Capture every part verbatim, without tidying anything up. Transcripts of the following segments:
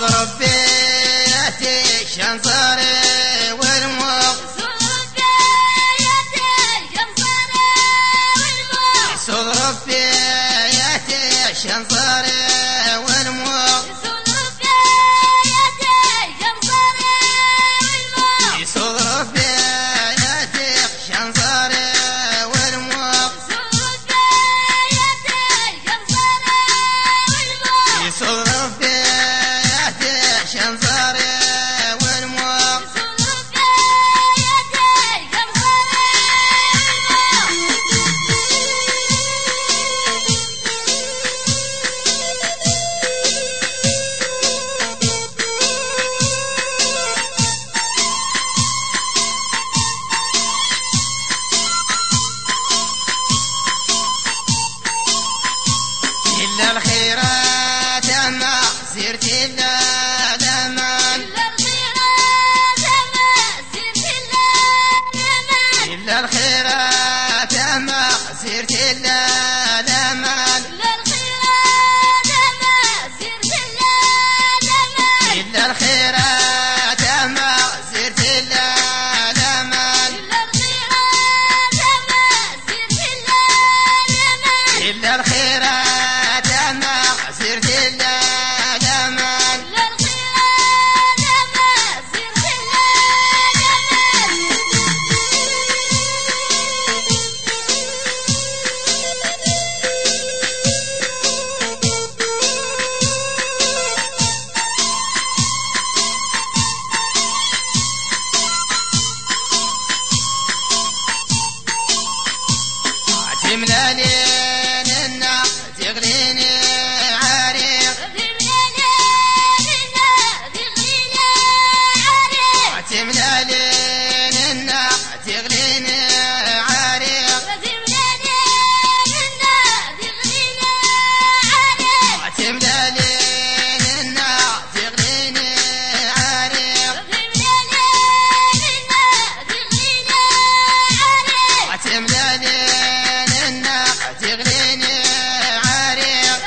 ربي ياتي شنصري والموق صوت ربي ياتي شنصري والموق صوت ربي ياتي شنصري والموق صوت ربي ياتي شنصري والموق إلا الخيرات ما سرت إلا الأمان إلا الخيرات ما سرت إلا الأمان إلا الخيرات ما سرت إلا الأمان إلا الخيرات ما سرت إلا الأمان تملى لين النار تغليني عريق تملى لين النار تغليني عريق تملى لين النار تغليني عريق تملى لين النار تغليني عريق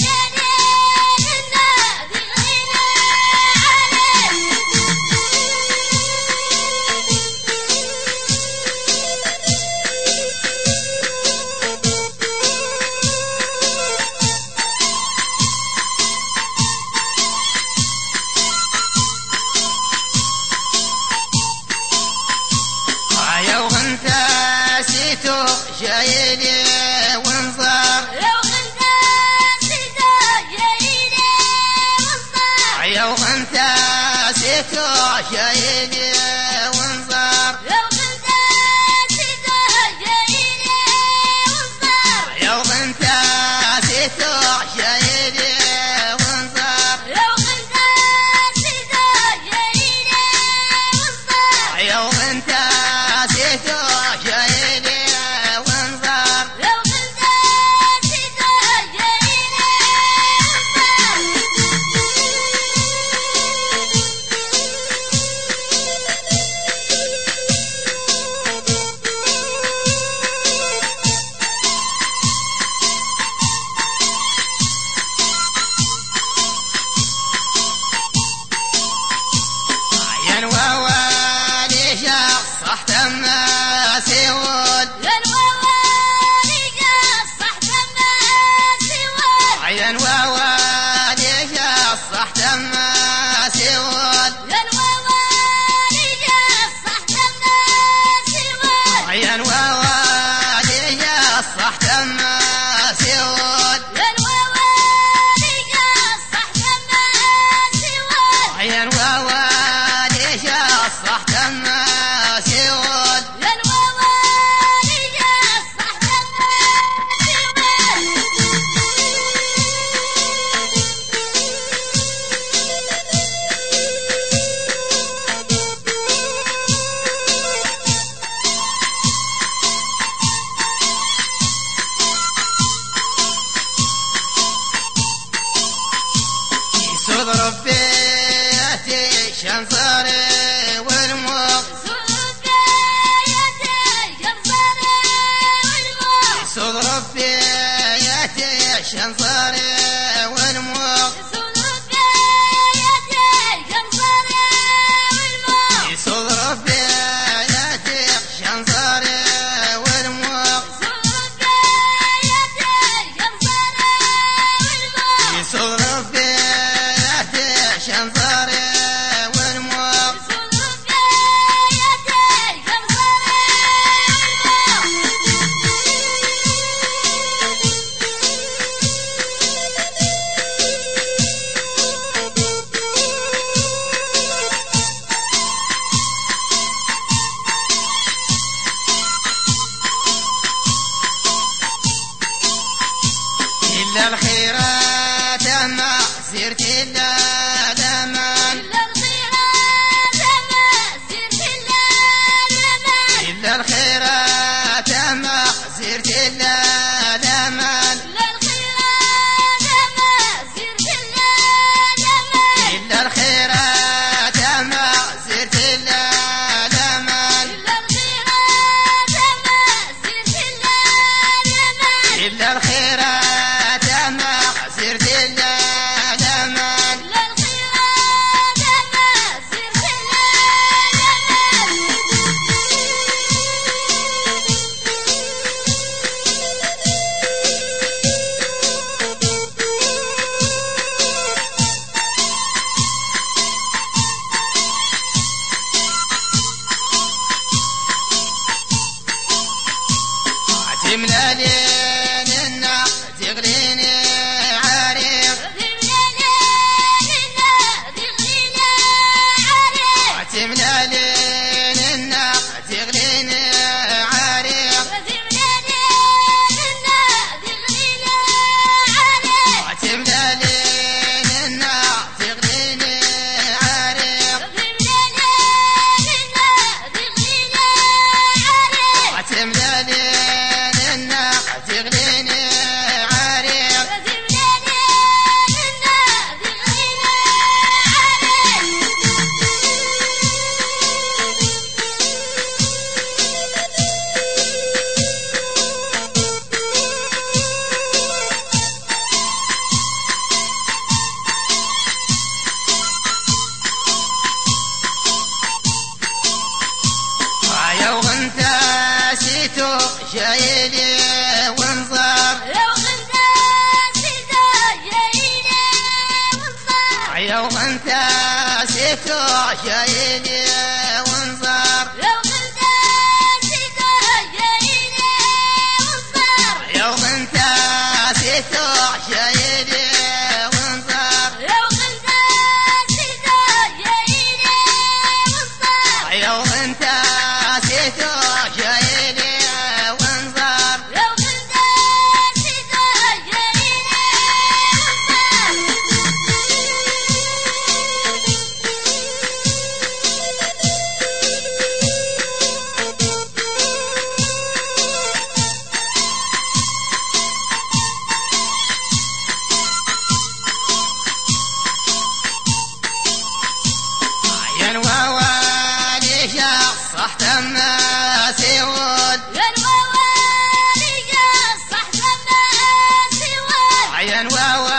يا وانت سيتو جايلي وانظر يا وانت سيتو جايلي وانظر يا وانت سيتو جايلي وانظر يا وانت سيتو جايلي وانظر يا نواوالي شخص صح تم سيول يا نواوالي شخص صح تم سيول يا نواوالي شخص صح تم سيول يا نواوالي شخص صح تم سيول صوت ربي ياتي شنصري والموق صوت ربي ياتي شنصري والموق إلا الخيرات ما سرت إلا الأمان إلا الخيرات ما سرت إلا الأمان إلا الخيرات ما سرت إلا الأمان إلا الخيرات ما سرت إلا الأمان إلا الخيرات ما سرت إلا الأمان إلا الخيرات ما سرت إلا الأمان إلا الخيرات ما سرت إلا الأمان إلا الخيرات ما سرت إلا تملى ليلنا تغليني عريق تملى ليلنا تغليني عريق تملى ليلنا تغليني عريق تملى ليلنا تغليني عريق يا وانت سيتو جايلي وانظر يا وانت سيتو جايلي وانظر يا وانت سيتو جايلي وانظر يا وانت سيتو جايلي وانظر ينوى والي صح تما سيود ينوى